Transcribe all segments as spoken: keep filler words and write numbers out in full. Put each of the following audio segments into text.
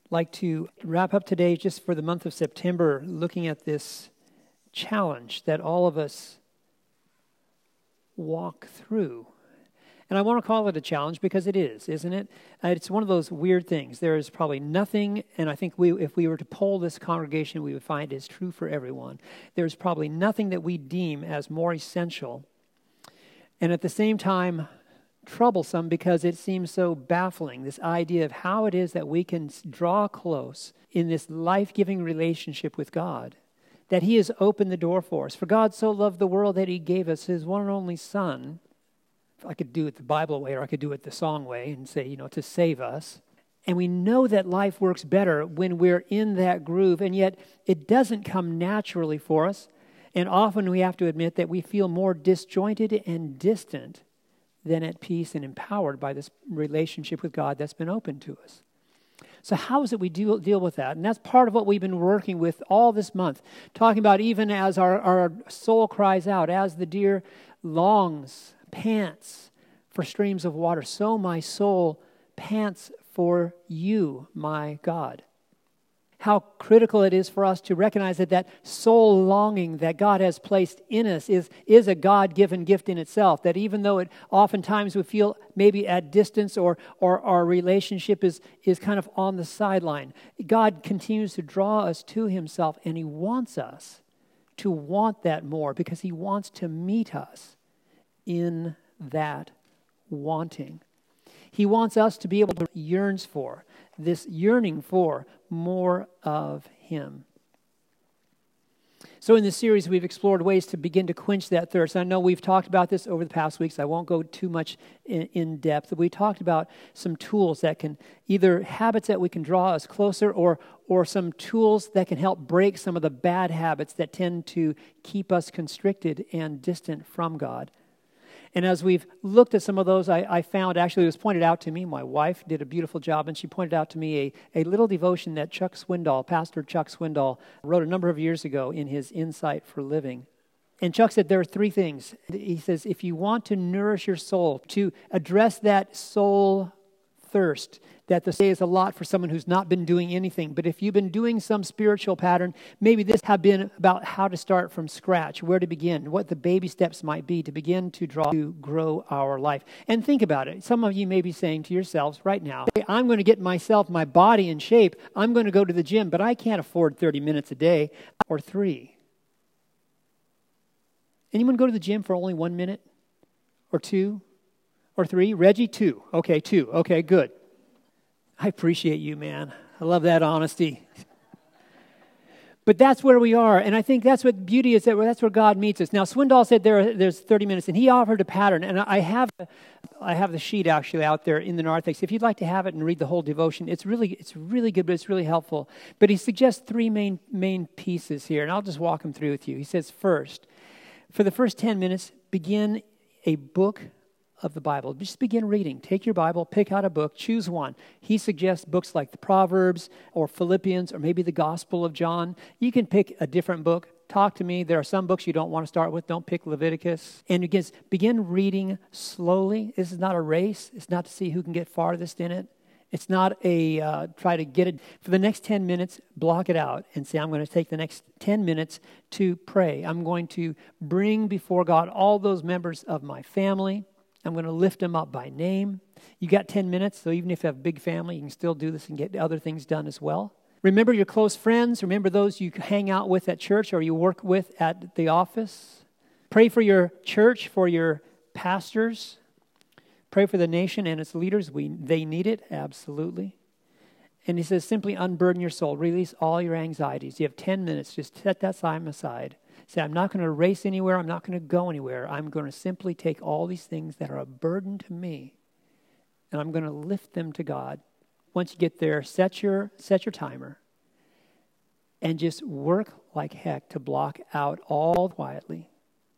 like to wrap up today just for the month of September, looking at this challenge that all of us walk through. And I want to call it a challenge because it is, isn't it? Uh, it's one of those weird things. There is probably nothing, and I think we, if we were to poll this congregation, we would find it's true for everyone. There's probably nothing that we deem as more essential, and at the same time, troublesome because it seems so baffling, this idea of how it is that we can draw close in this life-giving relationship with God, that He has opened the door for us. For God so loved the world that He gave us His one and only Son. I could do it the Bible way, or I could do it the song way and say, you know, to save us. And we know that life works better when we're in that groove, and yet it doesn't come naturally for us. And often we have to admit that we feel more disjointed and distant than at peace and empowered by this relationship with God that's been opened to us. So how is it we deal, deal with that? And that's part of what we've been working with all this month, talking about even as our, our soul cries out, as the deer longs, pants for streams of water, so my soul pants for you, my God. How critical it is for us to recognize that that soul longing that God has placed in us is, is a God-given gift in itself, that even though it oftentimes we feel maybe at distance or, or our relationship is, is kind of on the sideline, God continues to draw us to Himself, and He wants us to want that more because He wants to meet us in that wanting. He wants us to be able to yearn for, this yearning for more of Him. So in this series, we've explored ways to begin to quench that thirst. I know we've talked about this over the past weeks. I won't go too much in, in depth. We talked about some tools that can, either habits that we can draw us closer or, or some tools that can help break some of the bad habits that tend to keep us constricted and distant from God. And as we've looked at some of those, I, I found, actually it was pointed out to me, my wife did a beautiful job, and she pointed out to me a, a little devotion that Chuck Swindoll, Pastor Chuck Swindoll, wrote a number of years ago in his Insight for Living. And Chuck said there are three things. He says, if you want to nourish your soul, to address that soul thirst, that the say is a lot for someone who's not been doing anything. But if you've been doing some spiritual pattern, maybe this have been about how to start from scratch, where to begin, what the baby steps might be to begin to draw, to grow our life. And think about it. Some of you may be saying to yourselves right now, hey, I'm going to get myself, my body in shape. I'm going to go to the gym, but I can't afford thirty minutes a day or three. Anyone go to the gym for only one minute or two or three? Reggie, two. Okay, two. Okay, good. I appreciate you, man. I love that honesty. But that's where we are, and I think that's what beauty is, that that's where God meets us. Now, Swindoll said there there's thirty minutes, and he offered a pattern, and I have I have the sheet actually out there in the narthex. If you'd like to have it and read the whole devotion, it's really it's really good, but it's really helpful. But he suggests three main main pieces here, and I'll just walk them through with you. He says, first, for the first ten minutes, begin a book of the Bible. Just begin reading. Take your Bible, pick out a book, choose one. He suggests books like the Proverbs or Philippians or maybe the Gospel of John. You can pick a different book. Talk to me. There are some books you don't want to start with. Don't pick Leviticus. And again, begin reading slowly. This is not a race. It's not to see who can get farthest in it. It's not a uh, try to get it. For the next ten minutes, block it out and say, I'm going to take the next ten minutes to pray. I'm going to bring before God all those members of my family. I'm going to lift them up by name. You got ten minutes, so even if you have a big family, you can still do this and get other things done as well. Remember your close friends. Remember those you hang out with at church or you work with at the office. Pray for your church, for your pastors. Pray for the nation and its leaders. We They need it, absolutely. And he says, simply unburden your soul. Release all your anxieties. You have ten minutes. Just set that time aside. Say, I'm not going to race anywhere. I'm not going to go anywhere. I'm going to simply take all these things that are a burden to me, and I'm going to lift them to God. Once you get there, set your set your timer, and just work like heck to block out all quietly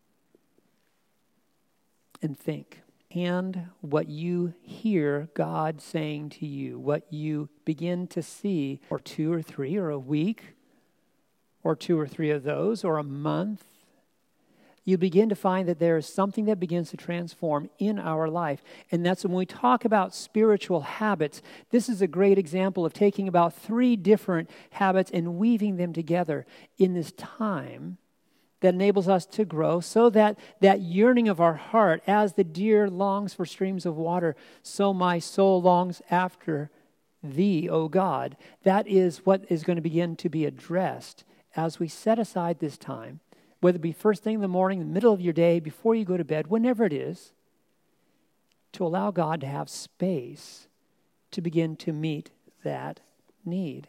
and think. And what you hear God saying to you, what you begin to see, or two or three, or a week, or two or three of those, or a month. you begin to find that there is something that begins to transform in our life. And that's when we talk about spiritual habits. This is a great example of taking about three different habits and weaving them together in this time that enables us to grow, so that that yearning of our heart, as the deer longs for streams of water, so my soul longs after thee, O God. That is what is going to begin to be addressed as we set aside this time, whether it be first thing in the morning, the middle of your day, before you go to bed, whenever it is, to allow God to have space to begin to meet that need.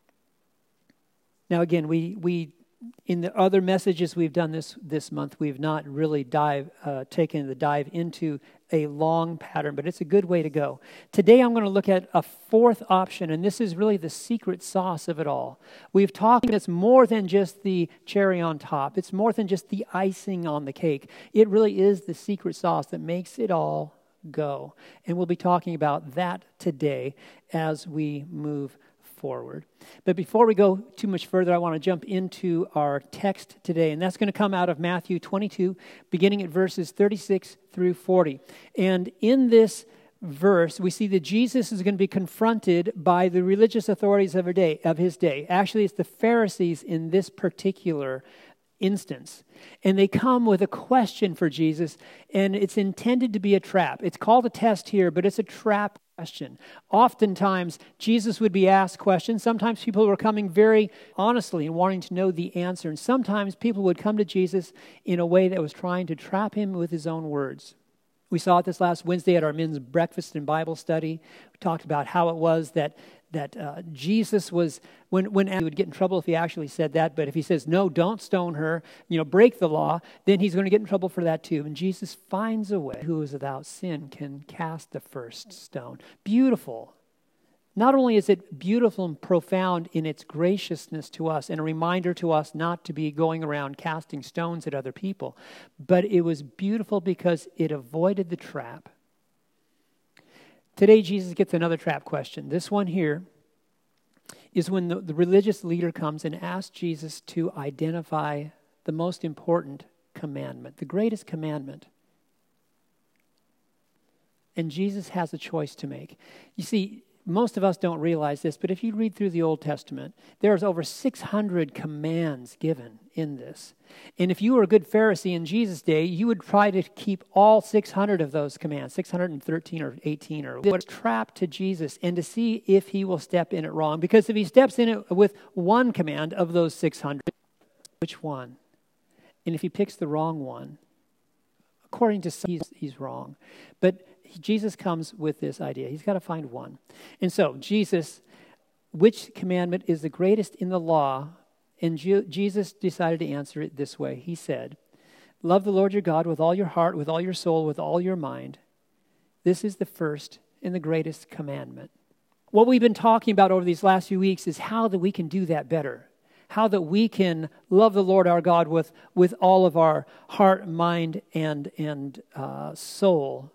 Now again, we we in the other messages we've done this this month, we've not really dive uh, taken the dive into a long pattern, but it's a good way to go. Today I'm going to look at a fourth option, and this is really the secret sauce of it all. We've talked, it's more than just the cherry on top. It's more than just the icing on the cake. It really is the secret sauce that makes it all go. And we'll be talking about that today as we move forward. But before we go too much further, I want to jump into our text today, and that's going to come out of Matthew twenty-two, beginning at verses thirty-six through forty. And in this verse, we see that Jesus is going to be confronted by the religious authorities of, her day, of his day. Actually, it's the Pharisees in this particular instance. And they come with a question for Jesus, and it's intended to be a trap. It's called a test here, but it's a trap question. Oftentimes, Jesus would be asked questions. Sometimes people were coming very honestly and wanting to know the answer. And sometimes people would come to Jesus in a way that was trying to trap him with his own words. We saw it this last Wednesday at our men's breakfast and Bible study. We talked about how it was that that uh, Jesus was, when, when he would get in trouble if he actually said that, but if he says, no, don't stone her, you know, break the law, then he's going to get in trouble for that too. And Jesus finds a way, who is without sin can cast the first stone. Beautiful. Not only is it beautiful and profound in its graciousness to us and a reminder to us not to be going around casting stones at other people, but it was beautiful because it avoided the trap. Today, Jesus gets another trap question. This one here is when the, the religious leader comes and asks Jesus to identify the most important commandment, the greatest commandment. And Jesus has a choice to make. You see, most of us don't realize this, but if you read through the Old Testament, there's over six hundred commands given in this. And if you were a good Pharisee in Jesus' day, you would try to keep all six hundred of those commands, six hundred thirteen or eighteen, or what's trapped to Jesus, and to see if he will step in it wrong. Because if he steps in it with one command of those six hundred, which one? And if he picks the wrong one, according to some, he's, he's wrong. But Jesus comes with this idea. He's got to find one. And so, Jesus, which commandment is the greatest in the law? And Je- Jesus decided to answer it this way. He said, love the Lord your God with all your heart, with all your soul, with all your mind. This is the first and the greatest commandment. What we've been talking about over these last few weeks is how that we can do that better. How that we can love the Lord our God with, with all of our heart, mind, and, and uh, soul.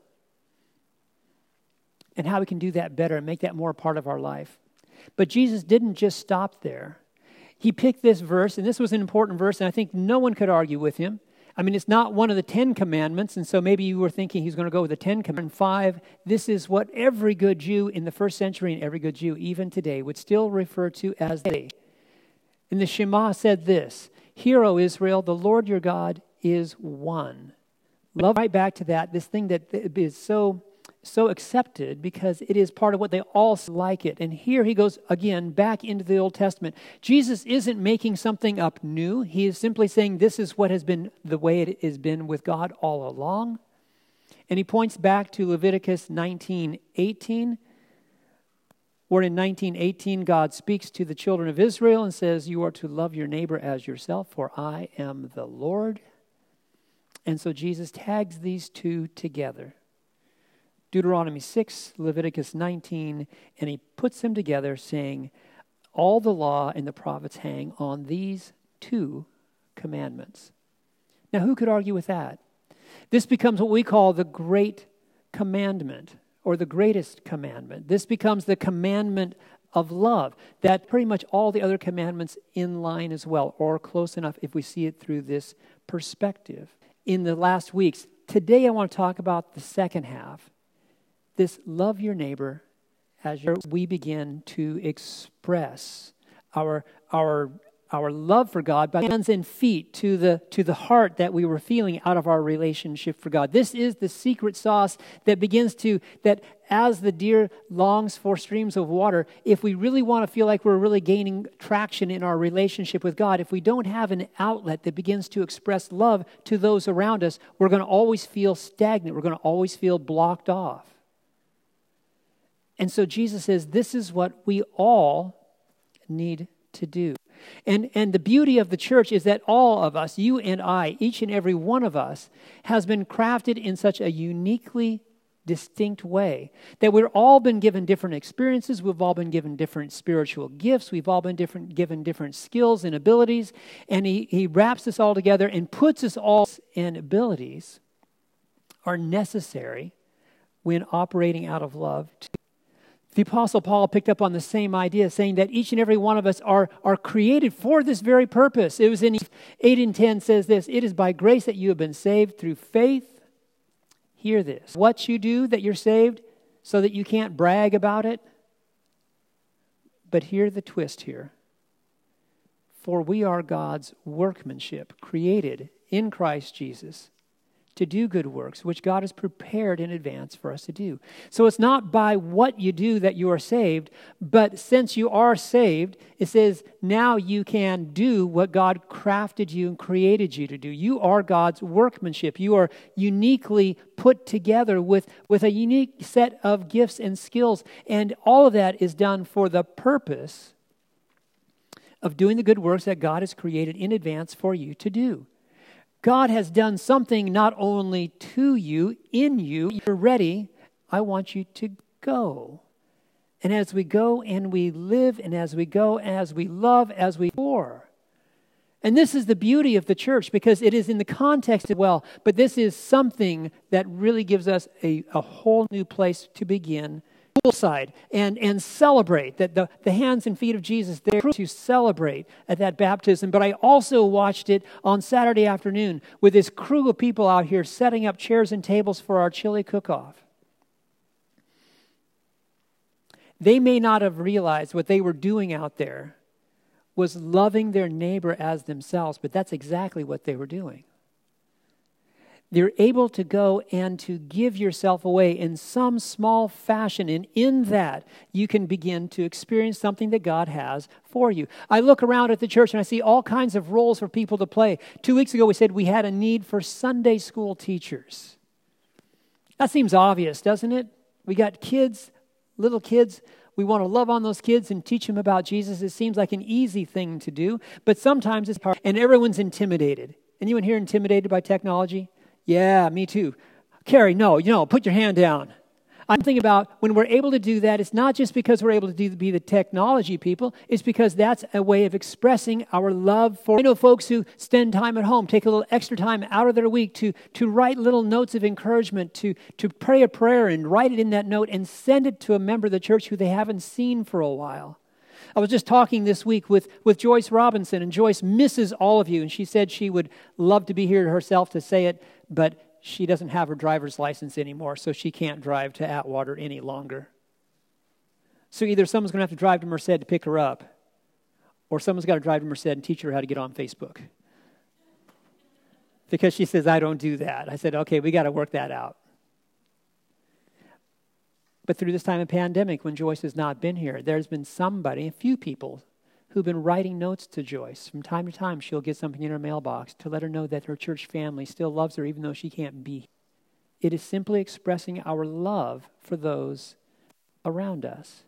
And how we can do that better and make that more a part of our life. But Jesus didn't just stop there. He picked this verse, and this was an important verse, and I think no one could argue with him. I mean, it's not one of the Ten Commandments, and so maybe you were thinking he's going to go with the Ten Commandments. Five, this is what every good Jew in the first century and every good Jew even today would still refer to as they. And the Shema said this, hear, O Israel, the Lord your God is one. Love right back to that, this thing that is so... so accepted because it is part of what they all like it. And here he goes again back into the Old Testament. Jesus isn't making something up new. He is simply saying this is what has been the way it has been with God all along. And he points back to Leviticus nineteen eighteen, where in nineteen eighteen God speaks to the children of Israel and says, you are to love your neighbor as yourself, for I am the Lord. And so Jesus tags these two together. Deuteronomy six, Leviticus nineteen, and he puts them together saying, all the law and the prophets hang on these two commandments. Now, who could argue with that? This becomes what we call the great commandment, or the greatest commandment. This becomes the commandment of love, that pretty much all the other commandments in line as well, or close enough if we see it through this perspective. in the last weeks. Today I want to talk about the second half. This love your neighbor as we begin to express our our our love for God by hands and feet to the to the heart that we were feeling out of our relationship for God. This is the secret sauce that begins to, that as the deer longs for streams of water, if we really want to feel like we're really gaining traction in our relationship with God, if we don't have an outlet that begins to express love to those around us, we're going to always feel stagnant. We're going to always feel blocked off. And so Jesus says, this is what we all need to do. And and the beauty of the church is that all of us, you and I, each and every one of us, has been crafted in such a uniquely distinct way that we've all been given different experiences. We've all been given different spiritual gifts. We've all been different, given different skills and abilities. And he, he wraps this all together and puts us all, and abilities are necessary when operating out of love. The Apostle Paul picked up on the same idea, saying that each and every one of us are, are created for this very purpose. It was in eight and ten says this, it is by grace that you have been saved through faith. Hear this. What you do that you're saved so that you can't brag about it. But hear the twist here. For we are God's workmanship, created in Christ Jesus, to do good works, which God has prepared in advance for us to do. So it's not by what you do that you are saved, but since you are saved, it says now you can do what God crafted you and created you to do. You are God's workmanship. You are uniquely put together with, with a unique set of gifts and skills, and all of that is done for the purpose of doing the good works that God has created in advance for you to do. God has done something not only to you, in you. You're ready. I want you to go. And as we go and we live, and as we go, as we love, as we pour. And this is the beauty of the church, because it is in the context as well. But this is something that really gives us a, a whole new place to begin. Poolside and, and celebrate that the, the hands and feet of Jesus there to celebrate at that baptism. But I also watched it on Saturday afternoon with this crew of people out here setting up chairs and tables for our chili cook-off. They may not have realized what they were doing out there was loving their neighbor as themselves, but that's exactly what they were doing. You're able to go and to give yourself away in some small fashion. And in that, you can begin to experience something that God has for you. I look around at the church and I see all kinds of roles for people to play. Two weeks ago, we said we had a need for Sunday school teachers. That seems obvious, doesn't it? We got kids, little kids. We want to love on those kids and teach them about Jesus. It seems like an easy thing to do, but sometimes it's hard. And everyone's intimidated. Anyone here intimidated by technology? Yeah, me too. Carrie, no, you know, put your hand down. I'm thinking about when we're able to do that, it's not just because we're able to do, be the technology people, it's because that's a way of expressing our love for. I know folks who spend time at home, take a little extra time out of their week to, to write little notes of encouragement, to, to pray a prayer and write it in that note and send it to a member of the church who they haven't seen for a while. I was just talking this week with, with Joyce Robinson, and Joyce misses all of you, and she said she would love to be here herself to say it, but she doesn't have her driver's license anymore, so she can't drive to Atwater any longer. So either someone's going to have to drive to Merced to pick her up, or someone's got to drive to Merced and teach her how to get on Facebook. Because she says, I don't do that. I said, okay, we got to work that out. But through this time of pandemic, when Joyce has not been here, there's been somebody, a few people, who've been writing notes to Joyce. From time to time, she'll get something in her mailbox to let her know that her church family still loves her even though she can't be. It is simply expressing our love for those around us.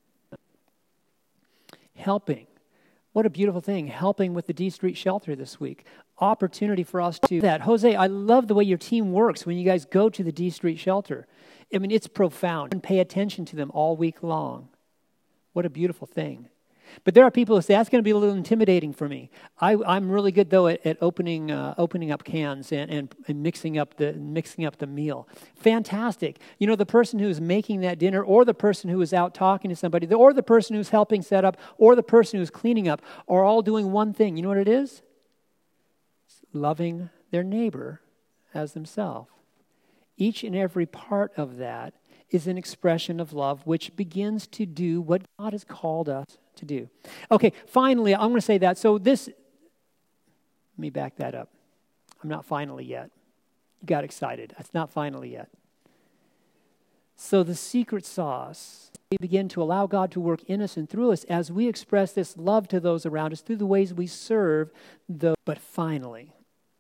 Helping. What a beautiful thing, helping with the D Street shelter this week. Opportunity for us to do that. Jose, I love the way your team works when you guys go to the D Street shelter. I mean, it's profound. And pay attention to them all week long. What a beautiful thing. But there are people who say, that's going to be a little intimidating for me. I, I'm really good, though, at, at opening uh, opening up cans and, and, and mixing up the mixing up the meal. Fantastic. You know, the person who's making that dinner, or the person who is out talking to somebody, or the person who's helping set up, or the person who's cleaning up, are all doing one thing. You know what it is? It's loving their neighbor as themselves. Each and every part of that is an expression of love which begins to do what God has called us to do. Okay, finally, I'm going to say that. So this, let me back that up. I'm not finally yet. You got excited. It's not finally yet. So the secret sauce, we begin to allow God to work in us and through us as we express this love to those around us through the ways we serve those. But finally,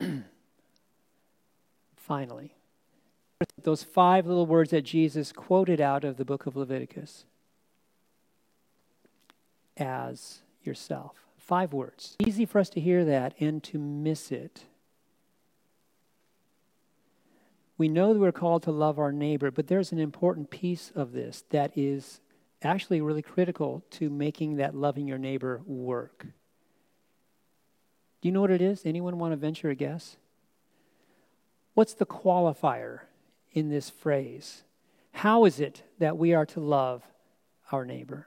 finally, those five little words that Jesus quoted out of the book of Leviticus. As yourself. Five words. Easy for us to hear that and to miss it. We know that we're called to love our neighbor, but there's an important piece of this that is actually really critical to making that loving your neighbor work. Do you know what it is? Anyone want to venture a guess? What's the qualifier in this phrase? How is it that we are to love our neighbor?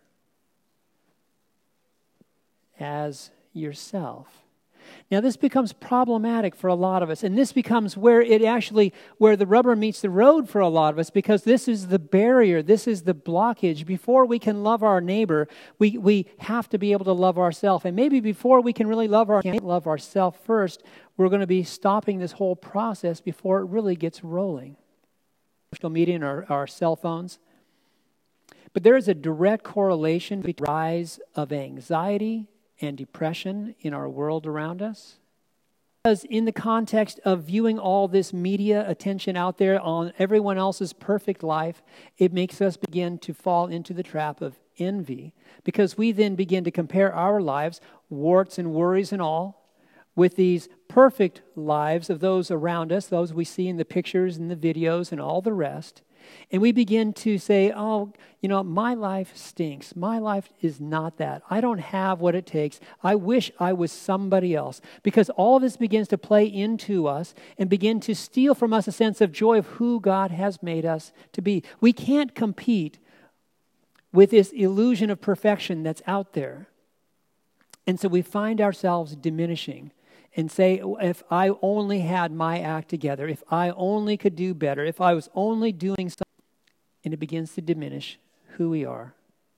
As yourself. Now this becomes problematic for a lot of us, and this becomes where it actually, where the rubber meets the road for a lot of us, because this is the barrier, this is the blockage. Before we can love our neighbor, we, we have to be able to love ourselves. And maybe before we can really love our love ourselves first, we're going to be stopping this whole process before it really gets rolling. Social media and our, our cell phones. But there is a direct correlation between the rise of anxiety and depression in our world around us. Because in the context of viewing all this media attention out there on everyone else's perfect life, it makes us begin to fall into the trap of envy. Because we then begin to compare our lives, warts and worries and all, with these perfect lives of those around us, those we see in the pictures and the videos and all the rest. And we begin to say, oh, you know, my life stinks. My life is not that. I don't have what it takes. I wish I was somebody else. Because all of this begins to play into us and begin to steal from us a sense of joy of who God has made us to be. We can't compete with this illusion of perfection that's out there. And so we find ourselves diminishing and say, if I only had my act together, if I only could do better, if I was only doing something, and it begins to diminish who we are.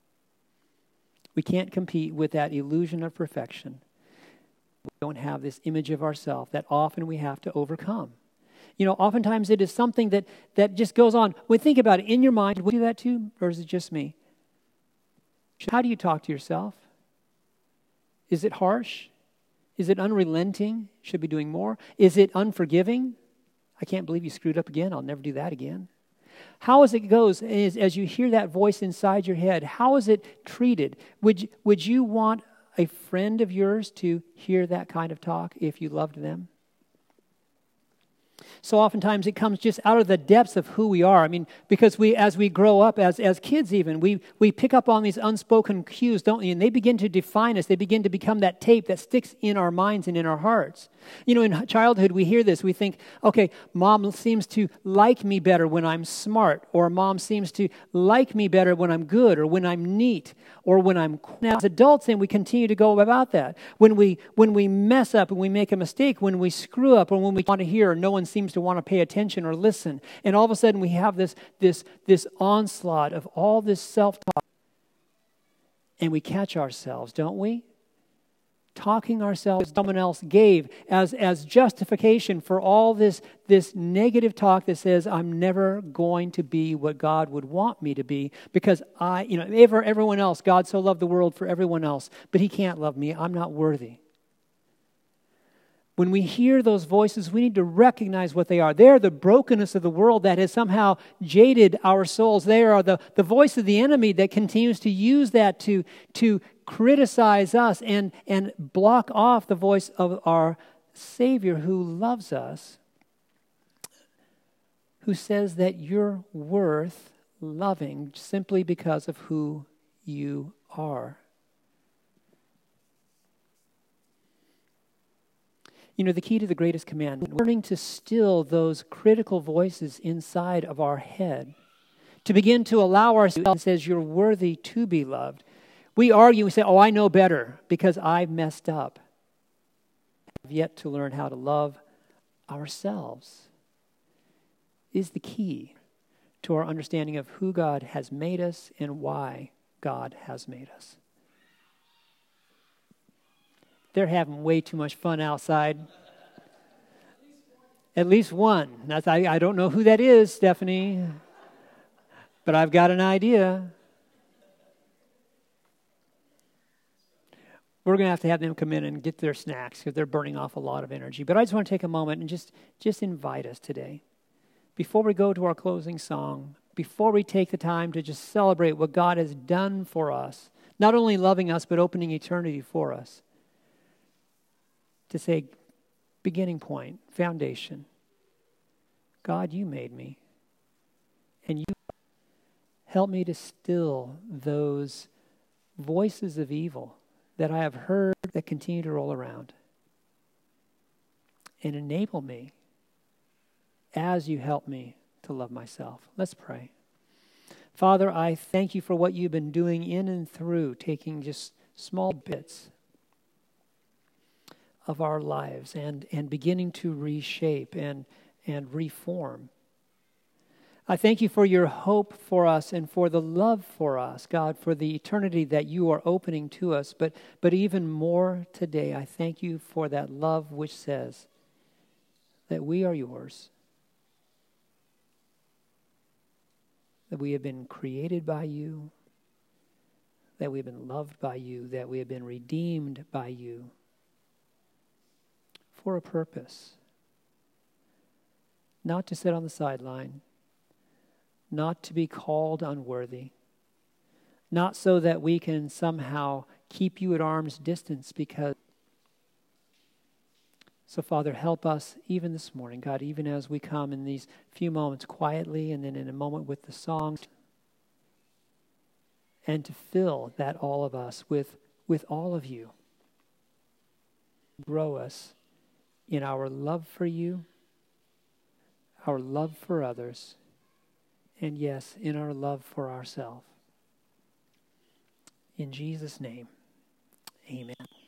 We can't compete with that illusion of perfection. We don't have this image of ourselves that often we have to overcome. You know, oftentimes it is something that, that just goes on. When think about it, in your mind, would you do that too, or is it just me? How do you talk to yourself? Is it harsh? Is it unrelenting? Should be doing more. Is it unforgiving? I can't believe you screwed up again. I'll never do that again. How as it goes, is, as you hear that voice inside your head, how is it treated? Would, would you want a friend of yours to hear that kind of talk if you loved them? So oftentimes it comes just out of the depths of who we are. I mean, because we, as we grow up, as, as kids even, we, we pick up on these unspoken cues, don't we? And they begin to define us. They begin to become that tape that sticks in our minds and in our hearts. You know, in childhood, we hear this. We think, okay, mom seems to like me better when I'm smart, or mom seems to like me better when I'm good, or when I'm neat, or when I'm cool. Now, as adults, then we continue to go about that. When we, when we mess up and we make a mistake, when we screw up, or when we want to hear, no one seems to want to pay attention or listen. And all of a sudden we have this, this, this onslaught of all this self-talk. And we catch ourselves, don't we? Talking ourselves, someone else gave as, as justification for all this, this negative talk that says, I'm never going to be what God would want me to be because I, you know, ever, everyone else, God so loved the world for everyone else, but he can't love me. I'm not worthy. When we hear those voices, we need to recognize what they are. They are the brokenness of the world that has somehow jaded our souls. They are the, the voice of the enemy that continues to use that to, to criticize us and, and block off the voice of our Savior who loves us, who says that you're worth loving simply because of who you are. You know, the key to the greatest commandment, learning to still those critical voices inside of our head, to begin to allow ourselves, says you're worthy to be loved. We argue, we say, oh, I know better because I've messed up. We have yet to learn how to love ourselves. is the key to our understanding of who God has made us and why God has made us. They're having way too much fun outside. At least one. That's, I, I don't know who that is, Stephanie, but I've got an idea. We're going to have to have them come in and get their snacks because they're burning off a lot of energy. But I just want to take a moment and just, just invite us today. Before we go to our closing song, before we take the time to just celebrate what God has done for us, not only loving us, but opening eternity for us, to say, beginning point, foundation. God, you made me. And you help me to still those voices of evil that I have heard that continue to roll around. And enable me as you help me to love myself. Let's pray. Father, I thank you for what you've been doing in and through, taking just small bits of our lives and, and beginning to reshape and, and reform. I thank you for your hope for us and for the love for us, God, for the eternity that you are opening to us. But, but even more today, I thank you for that love which says that we are yours, that we have been created by you, that we have been loved by you, that we have been redeemed by you for a purpose, not to sit on the sideline, not to be called unworthy, not so that we can somehow keep you at arm's distance because. So, Father, help us even this morning, God, even as we come in these few moments quietly and then in a moment with the songs, and to fill that all of us with, with all of you. Grow us in our love for you, our love for others, and yes, in our love for ourselves. In Jesus' name, amen.